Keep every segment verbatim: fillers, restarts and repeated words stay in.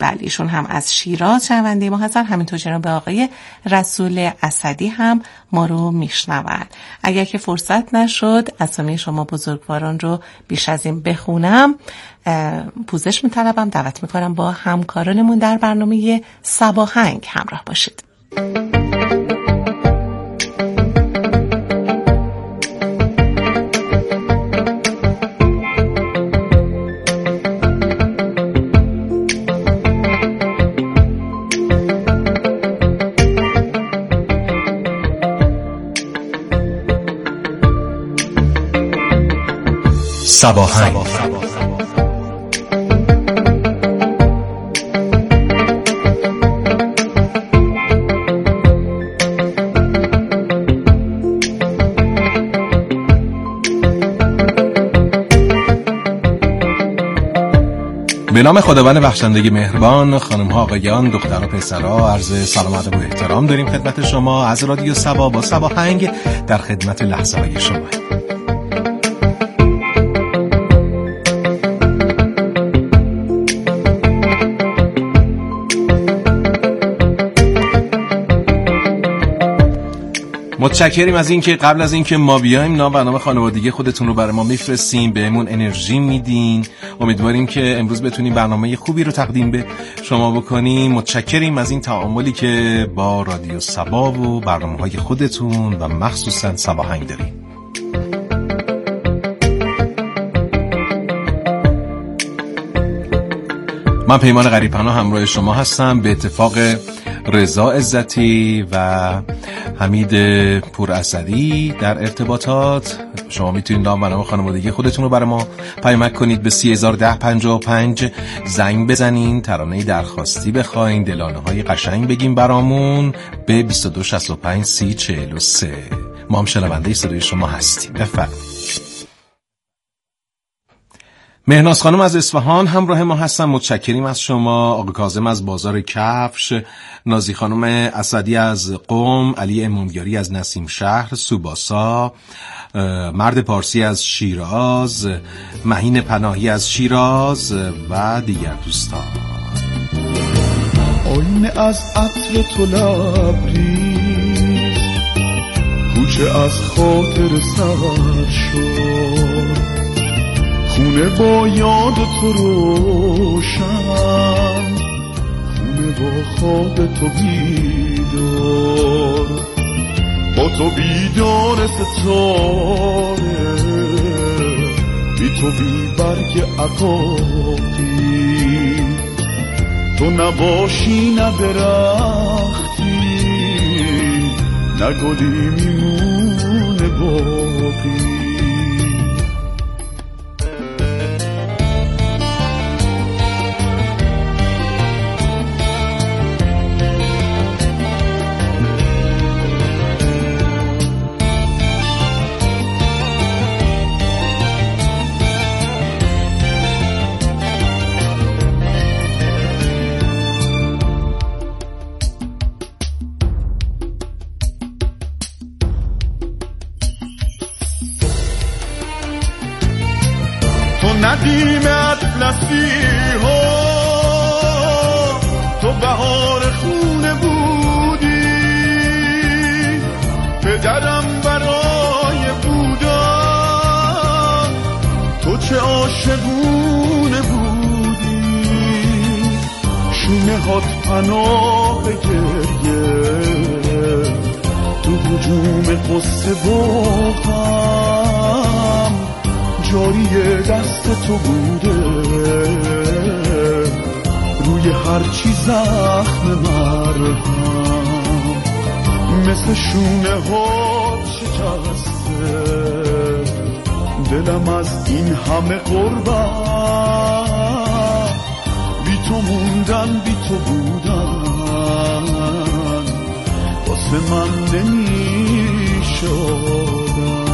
بله ایشون هم از شیراز شنونده ما هستن، همینطور جناب آقای رسول اسدی هم ما رو میشنون. اگر که فرصت نشد اسامی شما بزرگواران رو بیش از این بخونم پوزش میطلبم، دعوت میکنم با همکارانمون در برنامه صباهنگ همراه باشید. صباهنگ. به نام خداوند بخشنده مهربان، خانم ها آقایان، دخترها پسرها، عرض سلام ادب و احترام داریم خدمت شما از رادیو صبا با صباهنگ در خدمت لحظه های شما. متشکریم از اینکه قبل از اینکه ما بیایم نام و نام خانوادگی خودتون رو برای ما میفرستین، بهمون انرژی میدین. امیدواریم که امروز بتونیم برنامه خوبی رو تقدیم به شما بکنیم. متشکریم از این تعاملی که با رادیو صبا و برنامه‌های خودتون و مخصوصا صباهنگ داریم. من پیمان غریب‌پناه همراه شما هستم. به اتفاق رضا عزتی و حمید پوراسدی در ارتباطات شما میتونید نام و نام خانوادگی خودتون رو برای ما پیامک کنید، به سی هزار و ده پنجاه و پنج زنگ بزنین، ترانه درخواستی بخواین، دلانه های قشنگ بگیم برامون به بیست و دو شصت و پنج سی چهل و سه. ما هم شنونده صدای شما هستیم. بفرمایید. مهناز خانم از اصفهان همراه ما هستن، متشکریم از شما. آقا کاظم از بازار کفش، نازی خانم اسدی از قم، علی امامیاری از نسیم شهر سوباسا، مرد پارسی از شیراز، مهین پناهی از شیراز و دیگر دوستان. آینه از عطر تو لبریز، کوچه از خاطر سر شد، خونه با یاد تو روشن، خونه با خواب تو بیدار، با تو بیدار ستاره، بی تو بی برگ عقاقی، تو نباشی نه درختی، نه گلی میمونه باقی. ندیم اطلسی ها تو بهار خونه بودی، پدرم برای بودن تو چه عاشقونه بودی، شونه هات پناه گریه تو هجوم قصه باهم، جاری دست تو بوده روی هر چی زخم مرهم، مثل شونه ها شکسته دلم از این همه قربت، بی تو موندن بی تو بودن واسه من نمی شدن.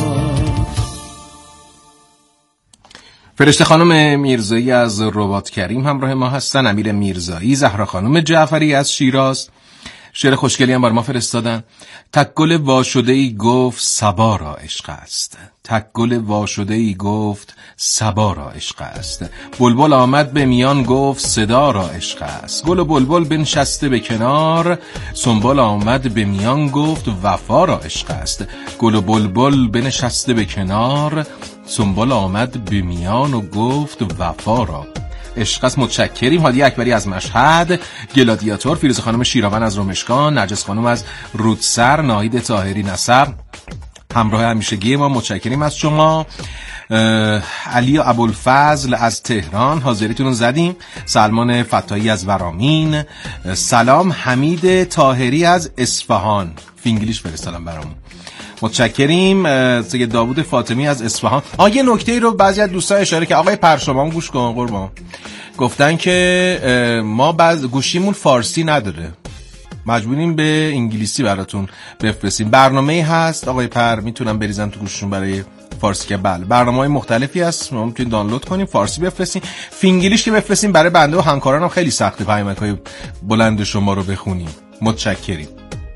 فرشته خانم میرزایی از رباط کریم همراه ما هستن، امیر میرزایی، زهرا خانم جعفری از شیراز، شعر خوشگلی هم بر ما فرستادن. تک گل واشده‌ای گفت صبا را عشق است، تک گل واشده‌ای گفت صبا را عشق است. بلبل آمد به میان گفت صدا را عشق است. گل و بلبل بنشسته به کنار، سنبل آمد به میان گفت وفا را عشق است. گل و بلبل بنشسته به کنار، سنبل آمد به میان و گفت وفا را عشق است. متشکریم. هادی اکبری از مشهد، گلادیاتور، فیروزه خانم شیراون از رمشگان، نرجس خانم از رودسر، ناهید طاهری نصب همراه همیشگی ما، متشکریم از شما. علی ابوالفضل از تهران، حاضریتون رو زدیم. سلمان فتایی از ورامین، سلام حمید طاهری از اصفهان، فینگلیش فرستادم برامون، متشکریم. سید داوود فاطمی از اصفهان. آه یه نکته ای رو بعضی از دوستان اشاره که آقای پرشما گوش کن قربان، گفتن که ما بعض گوشیمون فارسی نداره، مجبوریم به انگلیسی براتون بفرستیم. برنامه‌ای هست آقای پر میتونم بریزن تو گوششون برای فارسی که بله برنامه‌های مختلفی هست، ما میتونیم دانلود کنیم فارسی بفرستیم. فینگلیش که بفرستیم برای بنده و همکارانم خیلی سخته پیامک‌های بلند شما رو بخونیم. متشکریم.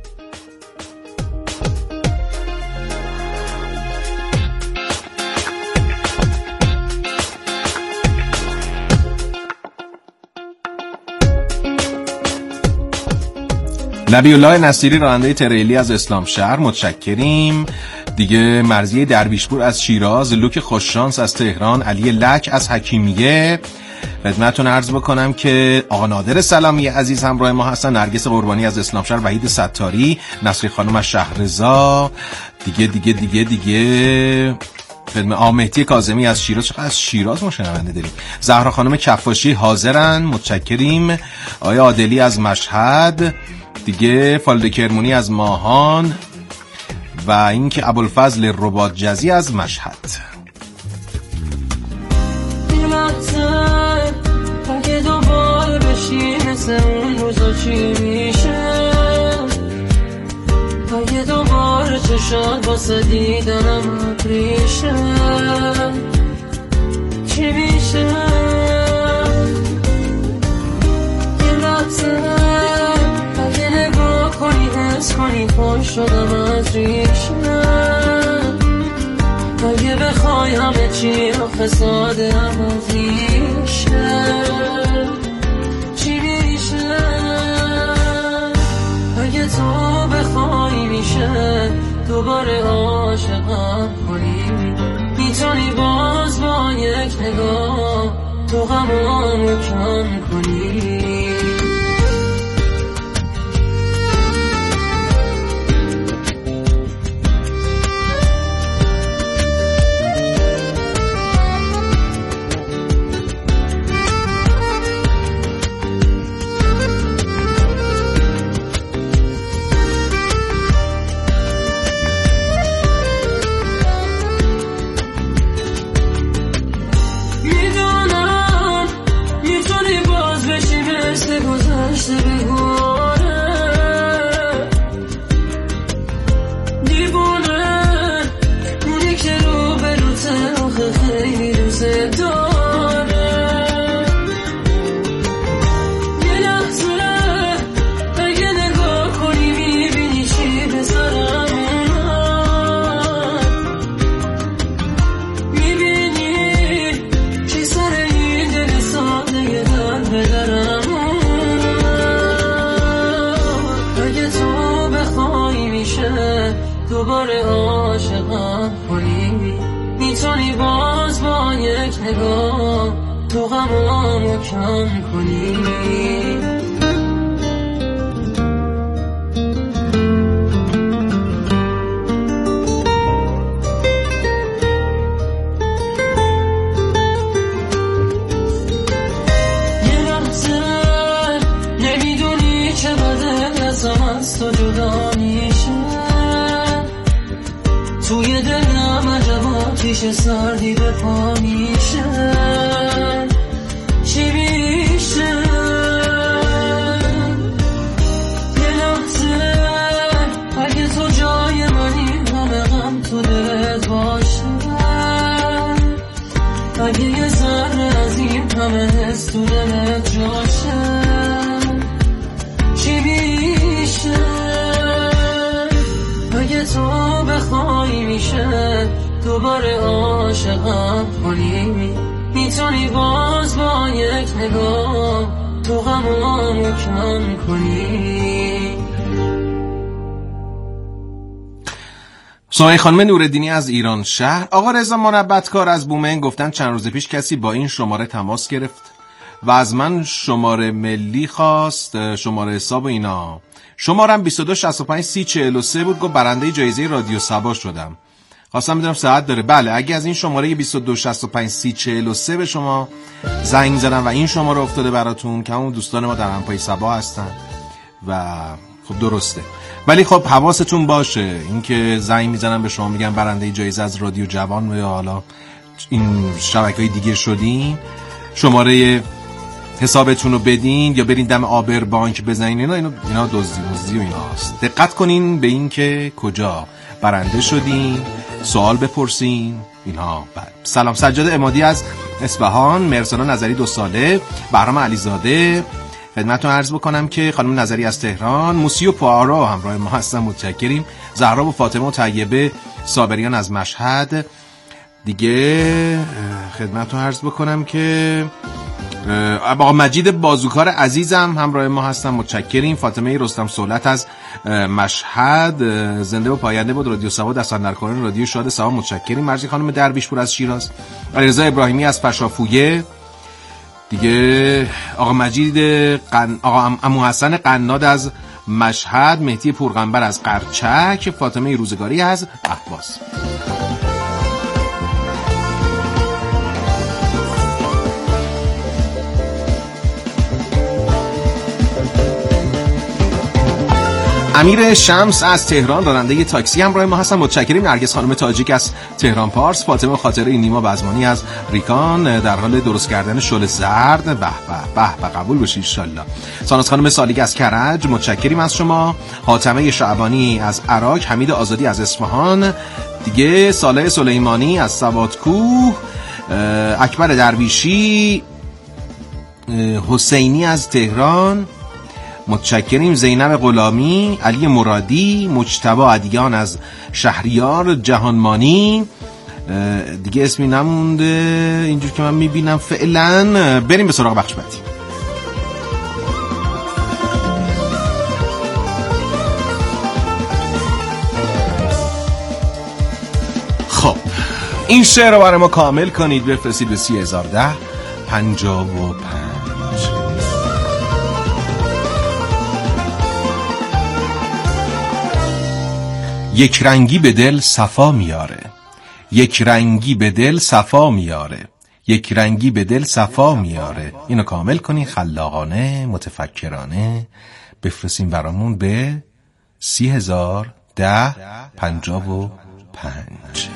نبی الله نصیری راننده تریلی از اسلام شهر، متشکریم. دیگه مرضیه درویشپور از شیراز، لوک خوششانس از تهران، علی لک از حکیمیه. خدمتتون عرض بکنم که آقا نادر سلامی عزیز همراه ما هستن، نرگس قربانی از اسلام شهر، وحید ستاری، نصری خانم از شهرزا، دیگه دیگه دیگه دیگه خدمت آمهدی کاظمی از شیراز. چقدر از شیراز ما شنونده داریم. زهرا خانم کفاشی حاضرن، متشکریم. آیا عادلی از مشهد، دیگه فالد کرمونی از ماهان و اینکه ابوالفضل رباط جزی از مشهد. این لحظه اگه دوباره بشی مثل اون روزا چی میشه؟ اگه دوباره چشات واسه دیدنم ابریشه چی میشه؟ این لحظه اگه نگاه کنی حس کنی پای شدم از ریشه، اگه بخوای همه چی آخه ساده هم از ریشه چی میشه؟ اگه تو بخوای میشه دوباره عاشقم کنی، میتونی باز با یک نگاه تو غمامو کم کنی. دوباره عاشقم کنی، میتونی باز با یک نگاه تو غمامو کم کنی. یه لحظه نمیدونی چه بده ازم از تو جدا میشه، توی دلم عجبا تیش سردی به پا میشه چی میشه؟ یه لحظه اگه تو جای منی همه غم تو دلت باشه، اگه یه ذره از این همه حس تو دلت جاشه چی میشه؟ تو بخوای میشه دوباره عاشقم کنی، میتونی باز با یک نگاه تو غمامو کم کنی. سایه خانم نورالدینی از ایران شهر. آقا رضا منبتکار از بومن گفتن چند روز پیش کسی با این شماره تماس گرفت و از من شماره ملی خواست، شماره حساب و اینا. شمارم بیست و دو شصت و پنج سی چهل و سه بود. گفت برنده جایزه رادیو سبا شدم. خواستم بدونم ساعت داره. بله، اگه از این شماره بیست و دو شصت و پنج سی چهل و سه به شما زنگ زدم و این شماره افتاده براتون که همون دوستان ما در همپای سبا هستن و خب درسته. ولی خب حواستون باشه اینکه زنگ میزنن به شما میگن برنده جایزه از رادیو جوان و یا حالا این شبکه‌های دیگه شدین، شماره حسابتون رو بدین یا برین دم آبر بانک بزنین. اینا اینا, اینا دزدی دزدی و ایناست. دقت کنین به این که کجا برنده شدین، سوال بپرسین اینها. بعد سلام سجاد امادی از اصفهان، مرسانا نظری دو ساله، بهرام علیزاده. خدمتتون عرض بکنم که خانم نظری از تهران، موسی و پوارا همراه ما هستن، متشکریم. زهرا و فاطمه و طیبه صابریان از مشهد. دیگه خدمتتون عرض بکنم که آقا مجید بازوکار عزیزم همراه ما هستن، متشکریم. فاطمه رستم سولت از مشهد، زنده و پاینده بود رادیو سبا در سندرکاران رادیو شاد سبا، متشکریم. مرزی خانم درویشپور از شیراز، علیرضا ابراهیمی از فشافویه. دیگه آقا مجید قن... آقا عمو حسن قناد از مشهد، مهدی پورغنبر از قرچک، فاطمه روزگاری از اهواز. امیر شمس از تهران، راننده تاکسی همراه ما هستن، متشکریم. نرگس خانم تاجیک از تهران پارس، فاطمه خاطره نیما بزمانی از ریکان در حال درست کردن شل زرد. به به به به قبول بشید ان شاء الله. ساناز خانم سالیگ از کرج، متشکریم از شما. حاتمه شعبانی از عراق، حمید آزادی از اصفهان. دیگه صالح سلیمانی از سوادکوه، اکبر درویشی، حسینی از تهران، متشکریم. زینب غلامی، علی مرادی، مجتبی عدیان از شهریار، جهانمانی. دیگه اسمی نمونده اینجور که من میبینم فعلا. بریم به سراغ بخش بعدی. خب این شعر رو برای ما کامل کنید، بفرستید به سی هزار و ده پنجاه و پنج. یک رنگی به دل صفا میاره، یک رنگی به دل صفا میاره، یک رنگی به دل صفا میاره. اینو کامل کنین خلاقانه، متفکرانه. بفرستین برامون به سی هزار ده پنجاه و پنج.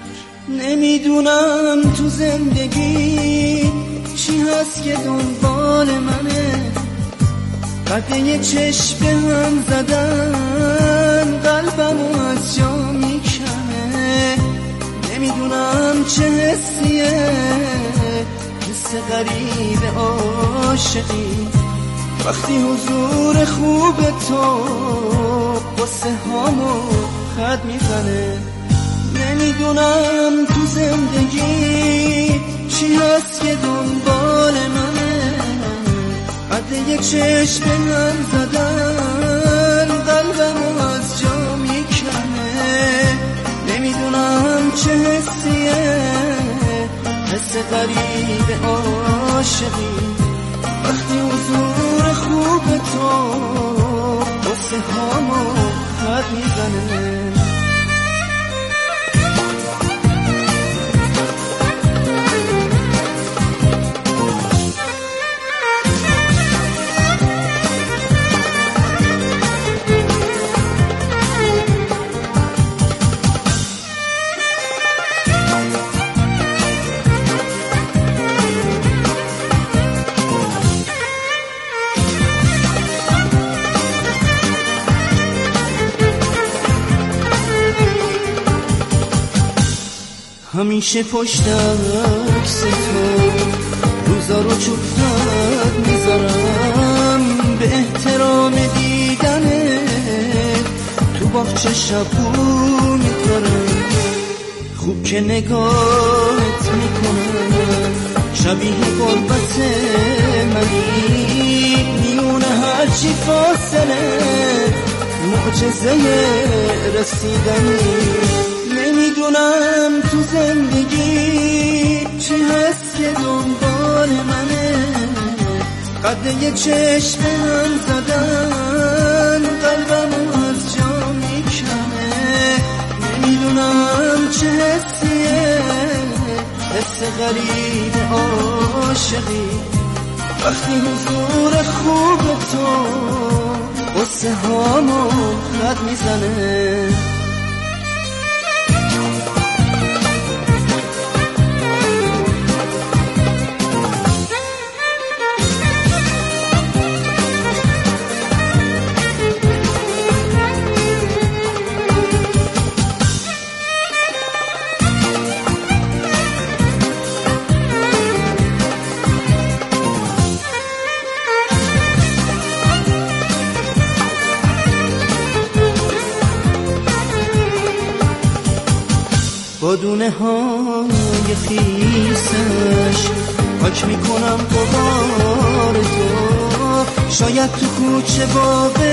نمیدونم تو زندگی چی هست که دنبال منه، قد یه چشم به هم زدن قلبمو از جا میکنه. نمیدونم چه حسیه، حس غریب عاشقی، وقتی حضور خوب تو قصه هامو خط میزنه. نمیدونم تو زندگی چی هست که دنبال منه، قد یک چشم به هم زدن قلبمو از جا میکنه. نمیدونم چه حسیه، حس غریب عاشقی، وقتی حضور خوب تو قصه هامو خط میزنه. همیشه پشت عکس تو روزا رو چوب‌تر میذارم، به احترام دیدنه تو باغچه شب که نگاهت میکنم شبیه قربت منی میونه هرچی فاصله معجزه رسیدنی نمیدونم تو زندگی چی هست که دنبال منه قده چشم هم زدن قلبم از جا میکنه نمیدونم چه حسیه حس غریب عاشقی وقتی حضور خوب تو قصه هامو خط میزنه با دونه های خیسش پاک میکنم غبار تو شاید تو کوچه بابش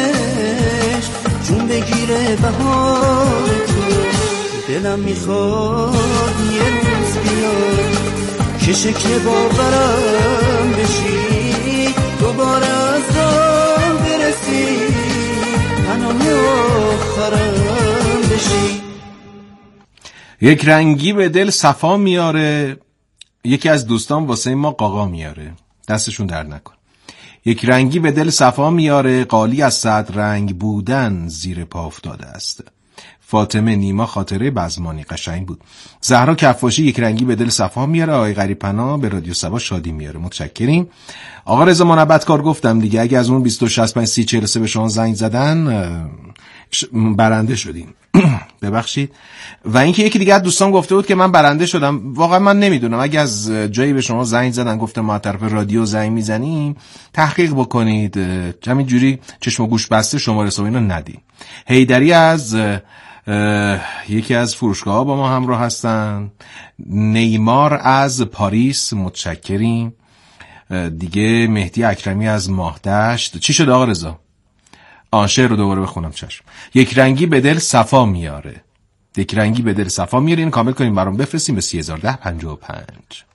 جون بگیره بهار تو دلم میخواد یه روز بیاد که شکل باورم بشی دوباره از راه برسی پناه آخرم بشی یک رنگی به دل صفا میاره یکی از دوستان واسه ما قاقا میاره دستشون در نکن یک رنگی به دل صفا میاره قالی از صد رنگ بودن زیر پا افتاده است فاطمه نیما خاطره بزمانی قشنگ بود زهرا کفاشی یک رنگی به دل صفا میاره آقای غریب‌پناه به رادیو سبا شادی میاره متشکریم آقا رضا منبتکار گفتم دیگه اگه از اون بیست و شصت و پنج سی چهل و سه به شما زنگ زدن برنده شدیم ببخشید و اینکه یکی دیگه از دوستان گفته بود که من برنده شدم واقعا من نمیدونم اگه از جایی به شما زنگ زدن گفته ما طرف رادیو زنگ میزنیم تحقیق بکنید همین جوری چشم و گوش بسته شماره حساب اینو ندیم حیدری از یکی از فروشگاه ها با ما همراه هستن نیمار از پاریس متشکریم دیگه مهدی اکرمی از ماهدشت چی شد آقا رضا آن شعر رو دوباره بخونم چشم یک رنگی به دل صفا میاره یک رنگی به دل صفا میاره این کامل کنیم برام بفرستیم به سی هزار و ده پنجاه و پنج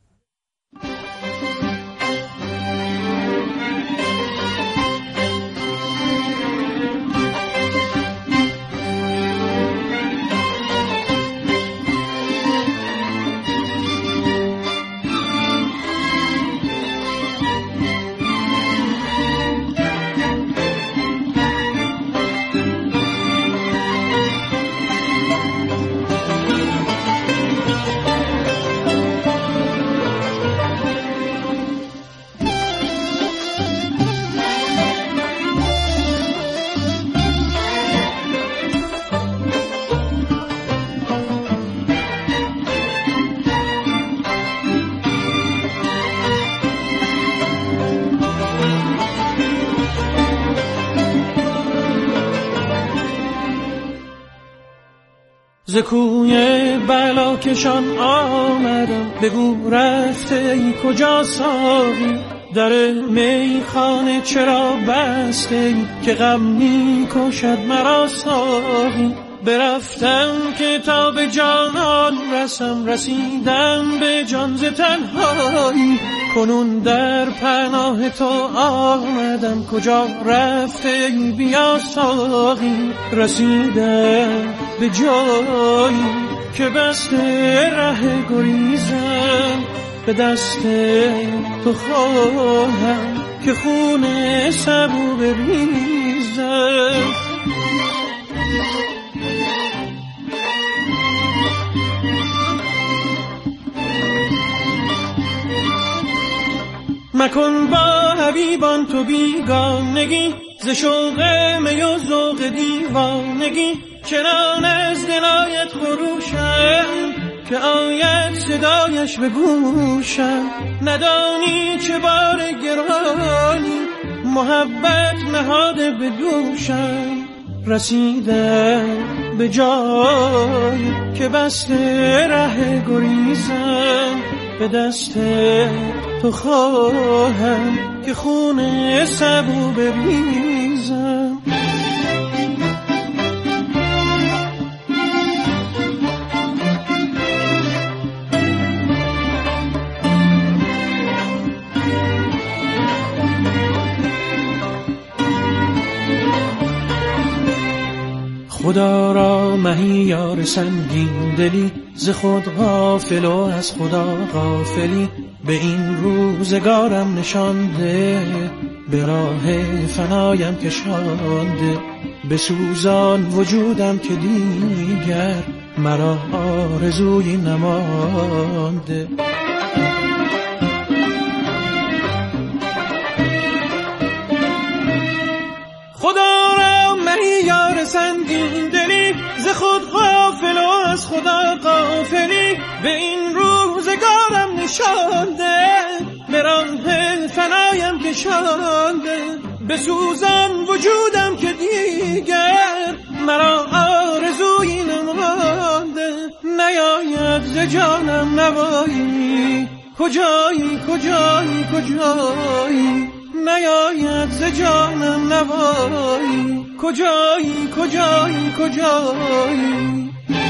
ز کوی بلا کشان آمدم بگو رفته ای کجا ساقی در میخانه چرا بسته ای که غم می کشد مرا ساقی برفتم که تا به جانان رسم رسیدم به جان ز تنهایی کنون در پناه تو آمدم کجا رفته ای بیا ساقی رسیدم به جایی که بسته ره گریزم به دست تو خواهم که خون سبو بریزم مکن با حبیبان تو بیگانگی ز شوق می و ذوق دیوانگی چنان از دلایت خروشم که آید صدایش به گوشم ندانی چه بار گرانی محبت نهاده به دوشم رسیدم به جای که بسته ره گریزم، به دست تو خواهم که خون سبو بریزم. خدا را مهیار سنگین دلی، ز خود غافل و از خدا غافلی. به این روزگارم نشانده، به راه فنایم کشانده. به سوزان وجودم که دیگر مرا آرزویی نمانده. خدا را مهیار سنگین دلی، ز خود غافل و از خدا غافلی. به این روزگارم نشانده، به راه فنایم کشانده. به سوزان وجودم که دیگر مرا آرزویی نمانده. نیاید ز جانم نوایی، کجایی کجایی کجایی. نیاید ز جانم نوایی، کجایی کجایی کجایی.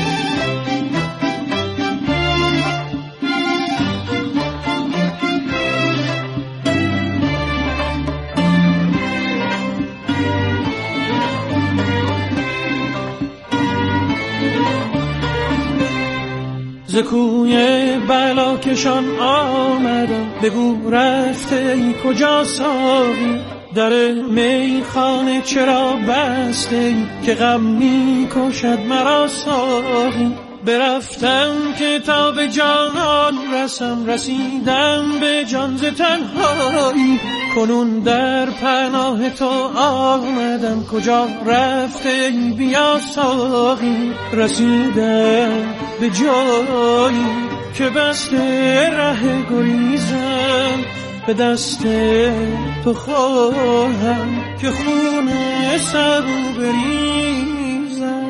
ز کوی بلا کشان آمدم، بگو رفته ای کجا ساقی. در میخانه چرا بسته ای که غم می کشد مرا ساقی. برفتم که تا به جانان رسم، رسیدم به جان ز تنهایی. کنون در پناه تو آمدم، کجا رفته ای بیا ساقی. رسیدم به جایی که بسته ره گریزم، به دست تو خواهم که خون سبو بریزم.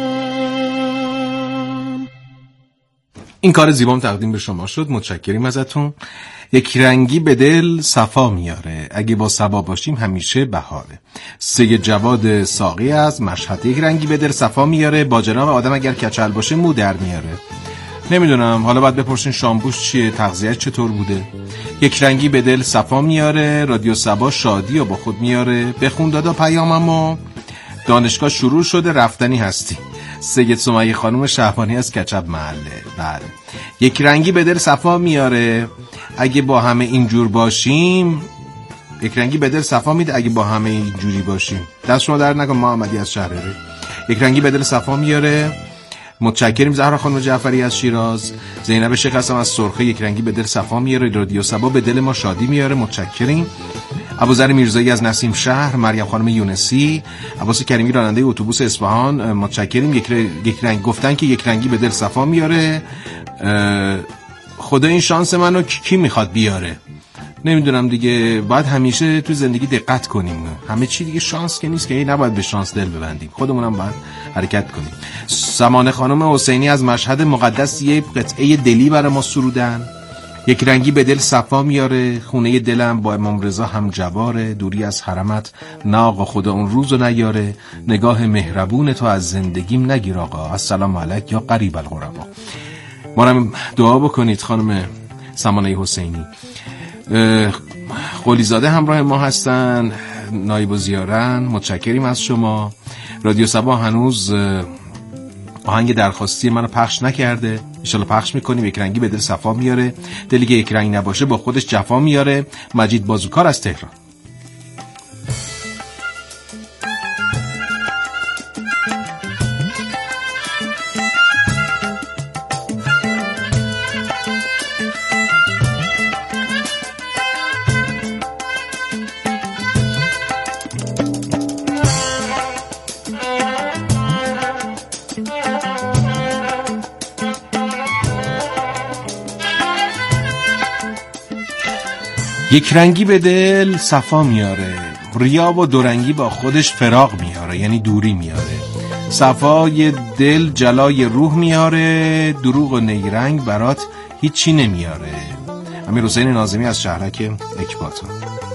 این کار زیبام تقدیم به شما شد، متشکریم ازتون. یک رنگی به دل صفا میاره، اگه با صبا باشیم همیشه بهاره. سید جواد ساقی از مشهد. یک رنگی به دل صفا میاره، با جناب آدم اگر کچل باشه مو در میاره. نمیدونم، حالا باید بپرسین شامبوش چیه، تغذیه چطور بوده. یک رنگی به دل صفا میاره، رادیو صبا شادی و با خود میاره. بخون دادا پیاممو، دانشگاه شروع شده رفتنی هستی. سید سمیه خانم شهبانی از کچب محله. بله. یک رنگی به دل صفا میاره، اگه با همه اینجور باشیم. یک رنگی به دل صفا میده اگه با همه اینجوری باشیم. دست شما در نکن محمدی از شهرره. یک رنگی به دل صفا میاره. متشکریم زهرا خانم جعفری از شیراز. زینب شیخ هستم از سرخه. یک رنگی به دل صفا میاره، رادیو صبا به دل ما شادی میاره. متشکریم. ابوذر میرزایی از نسیم شهر. مریم خانم یونسی. عباس کریمی راننده اتوبوس اصفهان. متشکریم. یک, ر... یک رنگ گفتن که یک رنگی به دل صفا میاره. خدا این شانس منو کی میخواد بیاره؟ نمیدونم دیگه، باید همیشه تو زندگی دقت کنیم. همه چی دیگه شانس که نیست که نباید به شانس دل ببندیم، خودمونم باید حرکت کنیم. سمانه خانم حسینی از مشهد مقدس یه قطعه دلی برای ما سرودن. یک رنگی به دل صفا میاره، خونه دلم با امام رضا هم جواره. دوری از حرمت نه آقا، خدا اون روزو نیاره. نگاه مهربون تو از زندگیم نگیر آقا. السلام علیک یا قریب الغربا. ما رو دعا بکنید خانم سمانه حسینی. قلیزاده همراه ما هستن، نایب و زیارن. متشکریم از شما. رادیو صبا هنوز آهنگ درخواستی منو پخش نکرده، ان شاءالله پخش میکنیم. یک رنگی به دل صفا میاره، دلی که یک رنگ نباشه با خودش جفا میاره. مجید بازوکار از تهران. یک رنگی به دل صفا میاره، ریا و دو رنگی با خودش فراق میاره، یعنی دوری میاره. صفای دل جلای روح میاره، دروغ و نیرنگ برات هیچی نمیاره. امیر حسین ناظمی از شهرک اکباتان.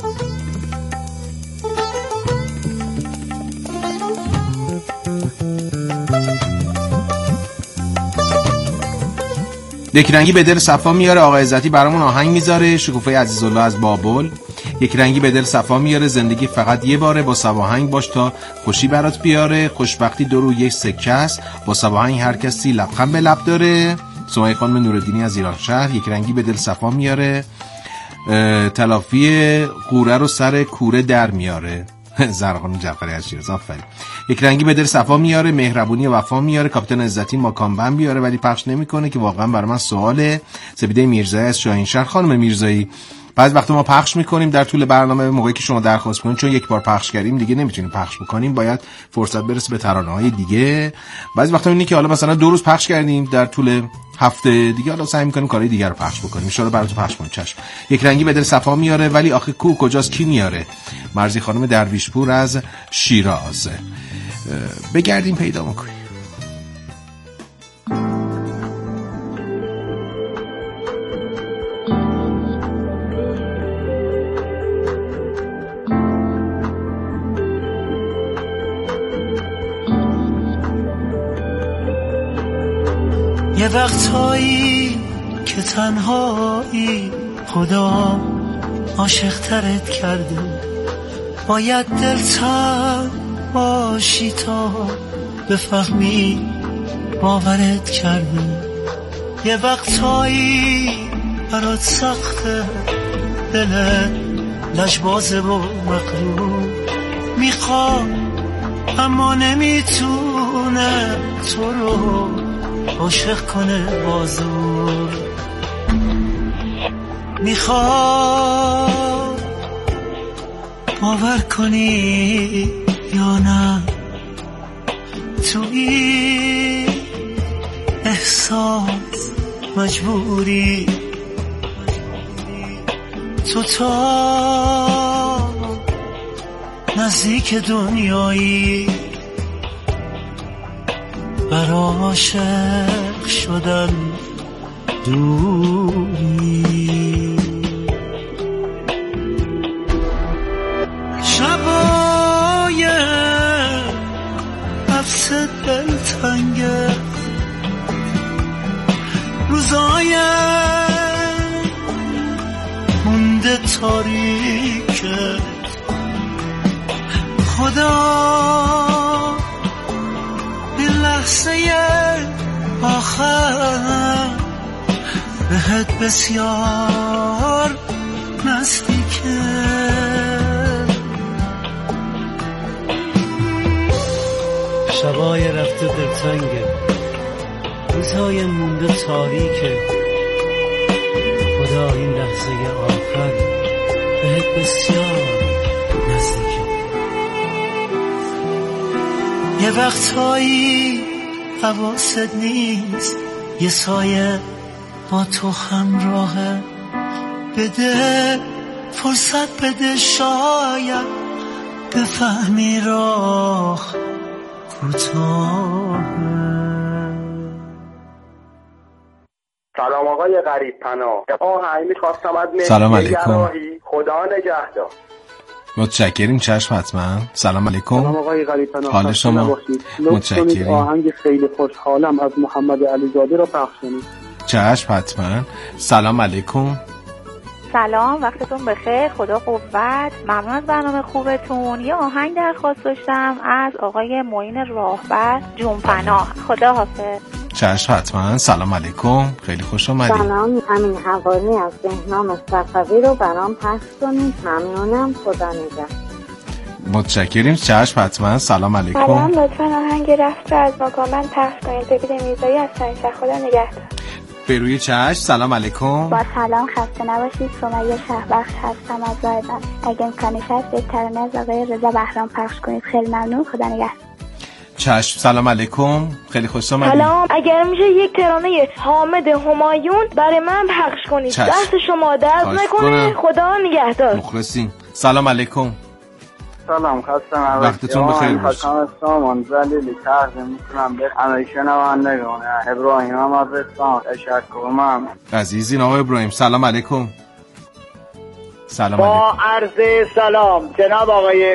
یک رنگی به دل صفا میاره، آقا عزتی برامون آهنگ میذاره، شکوفه عزیزالله از بابل. یک رنگی به دل صفا میاره، زندگی فقط یه باره، با سواهنگ باش تا خوشی برات بیاره، خوشبختی دو رو یک سکه است، با سواهنگ هر کسی لبخند به لب داره. سمیه خانم نورالدینی از ایران شهر. یک رنگی به دل صفا میاره، تلافی قوره رو سر کوره در میاره. زرقان جعفری از شیراز. آفرین. یک رنگی به دل صفا میاره، مهربونی و وفا میاره، کاپیتان عزتی ماکانبند بیاره ولی پخش نمیکنه که واقعا برای من سواله. سپیده میرزایی از شاهینشهر. خانم میرزایی، بعضی وقتا ما پخش میکنیم در طول برنامه، موقعی که شما درخواست کنید چون یک بار پخش کردیم دیگه نمیتونیم پخش بکنیم، باید فرصت برسه به ترانه‌های دیگه. بعضی وقتا اینه که حالا مثلا دو روز پخش کردیم در طول هفته دیگه، حالا سعی میکنیم کارهای دیگر رو پخش بکنیم، ان شاءالله براتون پخش کنیم. چشم. یک رنگی به دل صفا میاره ولی آخه کو کجاست کی میاره. مرزی خانم درویشپور از شیراز. بگردیم پیدا میکنیم. یه وقتایی که تنهایی خدا عاشق ترت کرده، باید دلتنگ باشی تا بفهمی باورت کرده. یه وقتایی برات سخته، دلت لجبازه و مغرور، میخواد اما نمیتونه تو رو عاشق کنه بازور، میخواد باور کنی یا نه تو این احساس مجبوری. تو تا نزدیک دنیایی بر عاشق شدن دوری. شبای نفس دلتنگه، روزای مونده تاریکه، خدا این لحظه آخر بهت بسیار نزدیکه. شبای رفته دلتنگه، روزهای مونده تاریکه، خدا این لحظه آخر بهت بسیار نزدیکه. یه وقتایی حواست نیست، یه سایه با تو همراهه، بده فرصت بده شاید بفهمی راه کوتاهه. سلام آقای غریب پناه، آهنگ میخواستم از سلام علیکم. خدا نگهدار. متشکریم. چشم حتما. سلام علیکم. سلام آقای غریب پناه، حال شما؟ متشکریم. آهنگ خیلی خوشحالم از محمد علیزاده را پخش کنید. چشم حتما. سلام علیکم. سلام، وقتتون بخیر، خدا قوت. ممنون از برنامه خوبتون. یه آهنگ درخواست داشتم از آقای معین راهبر، جونپناه. خدا حافظ. چشم حتما. سلام علیکم، خیلی خوش آمدید. سلام، امین حواری از بهنام صفوی رو برام پخش کنید. ممنونم، خدا نگهدار. متشکریم. چشم حتما. سلام علیکم. سلام، لطفا آهنگ رفت از ماکانبند پخش کنید. سپیده میرزایی از شاهینشهر. خدا نگهدار. بروی چشم. سلام علیکم. با سلام، خسته نباشید. سمیه شهربخش هستم از زایدان. اگه امکانش هست یک ترانه از آقای رضا بهرام پخش کنید. خیلی ممنون، خدا نگهدار. چشم. سلام علیکم، خیلی خوش آمدید. سلام، اگر میشه یک ترانه حامد همایون برای من پخش کنید. دست شما درد نکنه. خدا نگهدار. مخلصیم. سلام علیکم. سلام خواستم وقتتون بخیر باشه. خواستم سامان زلیلی تقدیم میکنم به همه شنوندگان ابراهیم هم از رستان تشکرم. عزیزی آقای ابراهیم سلام علیکم. سلام علیکم. با عرض سلام جناب آقای